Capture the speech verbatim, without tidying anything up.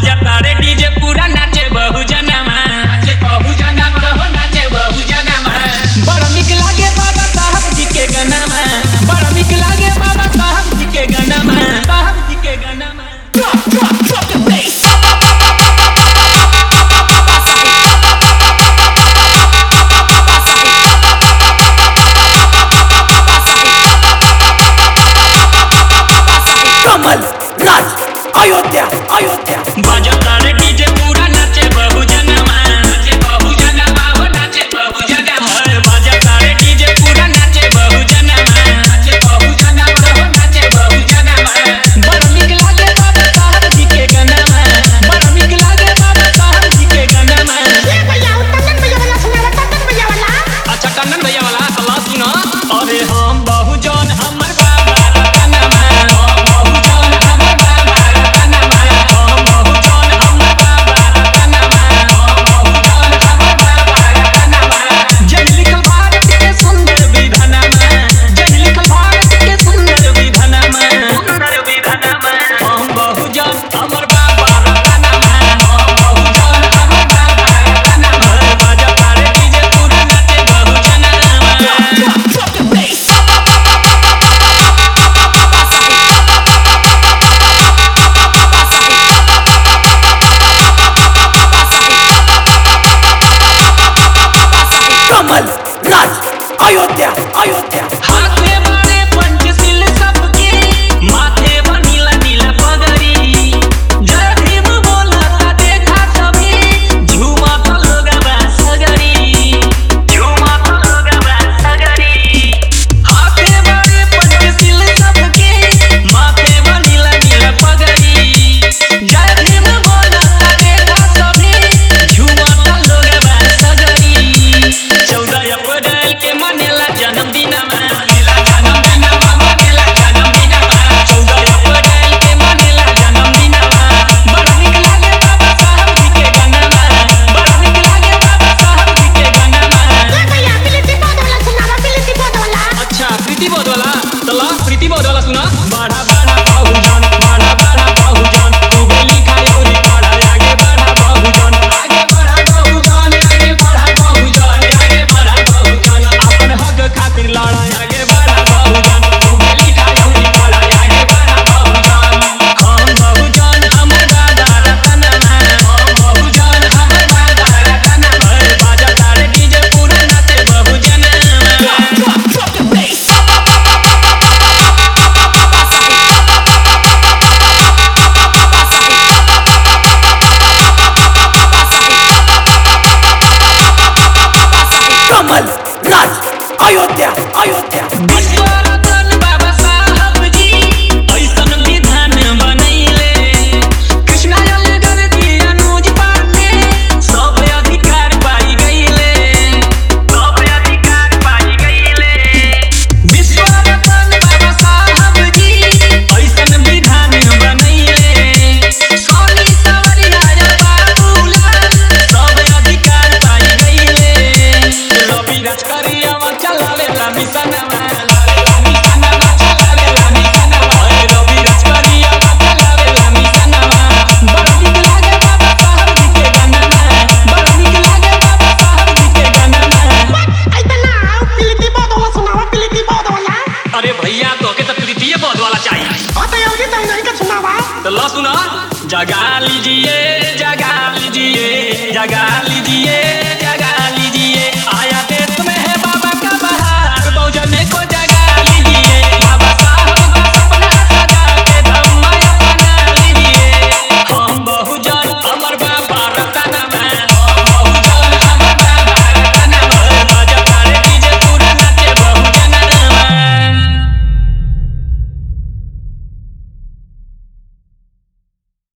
बाजा तारे डीजे पूरा नाचे बहु जनमा नाचे बहु जनमा हो नाचे बहु जनमा बड़ा निक लागे बाबा साहब जी के गनमा बड़ा निक लागे बाबा साहब जी के गनमा साहब जी के गनमा drop drop drop the bass कमल राज अयोध्या अयोध्या बाजा तारे डीजे पूरा नाचे बहु जनमा नाचे बहु जनमा हो नाचे बहु जनमा बाजा तारे डीजे पूरा नाचे बहु जनमा नाचे बहु जनमा हो नाचे बहु जनमा बड़ा निक लागे बाबा साहब जी के गनमा बड़ा निक लागे बाबा साहब जी के गनमा ये भैया टंडन भैया वाला सुना टंडन भैया वाला अच्छा टंडन भैया वाला सलाह सुनो अरे हम बहु जन हमर बाबा रतनमा हम बहु जन हमर बाबा रतनमा हम बहु जन हमर बाबा रतनमा हम बहु जन हमर बाबा रतनमा जय लिखल भारत के सुंदर विधानमा जय लिखल भारत के सुंदर विधानमा सुंदर विधानमा हम बहु जन हमर बाबा रतनमा हम बहु जन हमर बाबा रतनमा बाजा तारे डीजे पूरा नाचे बहु जनमा drop the bass कमल राज अयोध्या अयोध्या हाथ में बड़े पंचशील सबके माथे पर नीला नीला पगड़ी जय भीम बोलता देखा सभी झूमा तो लोगवा सगड़ी झूमा तो लोगवा सगड़ी हाथ में बड़े पंचशील सबके माथे पर नीला नीला पगड़ी जय भीम बोलता देखा सभी झूमा तो लोगवा सगड़ी चौदह अप्रैल के मनेला जन्मदिनमा मनेला जन्मदिनमा मनेला जन्मदिनमा चौदह अप्रैल के मनेला जन्मदिनमा बड़ा निक लागे बाबा साहब जी के गनमा बड़ा निक लागे बाबा साहब जी के गनमा ये भैया प्रीति बोध वाला सुना प्रीति बोध वाला अच्छा प्रीति बोध वाला चलो प्रीति बोध वाला सुना बड़ा बड़ा बहुजन बड़ा बड़ा बहुजन खूबे लिखाई और पढ़ा आगे बढ़ा बहुजन आगे बढ़ा बहुजन आगे बढ़ा बहुजन आगे बढ़ा बहुजन अपन हक खातिर लड़ा आगे बढ़ा बहुजन खूबे लिखाई और पढ़ा आगे बढ़ा बहुजन हम बहुजन हमर दादा रतनमा हम बहुजन हमर दादा रतनमा बाजा तारे डीजे पूरा नाचे बहुजनमा drop drop the bass कमल राज अयोध्या अयोध्या विश्वरतन बाबा साहब जी ऐसन विधान बनैले कृष्णा जलगर जी अनुज पांडे सब अधिकार पाई गईले सब अधिकार पाई गईले विश्वरतन बाबा साहब जी ऐसन विधान बनैले सोनी सवरिया बाबूलाल सब अधिकार पाई गईले रवि राजकरिया चलावेला मिशनवा चलावेला मिशनवा चलावेला मिशनवा रवि राजकरिया चलावेला मिशनवा बड़ा निक लागे बाबा साहब जी के गनमा बड़ा निक लागे बाबा साहब जी के गनमा इतना प्रीति बोध वाला सुना प्रीति बोध वाला अरे भैया तो के तो प्रीतिये बोध वाला चाहिए ओ तो योगी तो नहीं का सुनावा तो लो सुना जगा लीजिए जगा लीजिए जगा लीजिए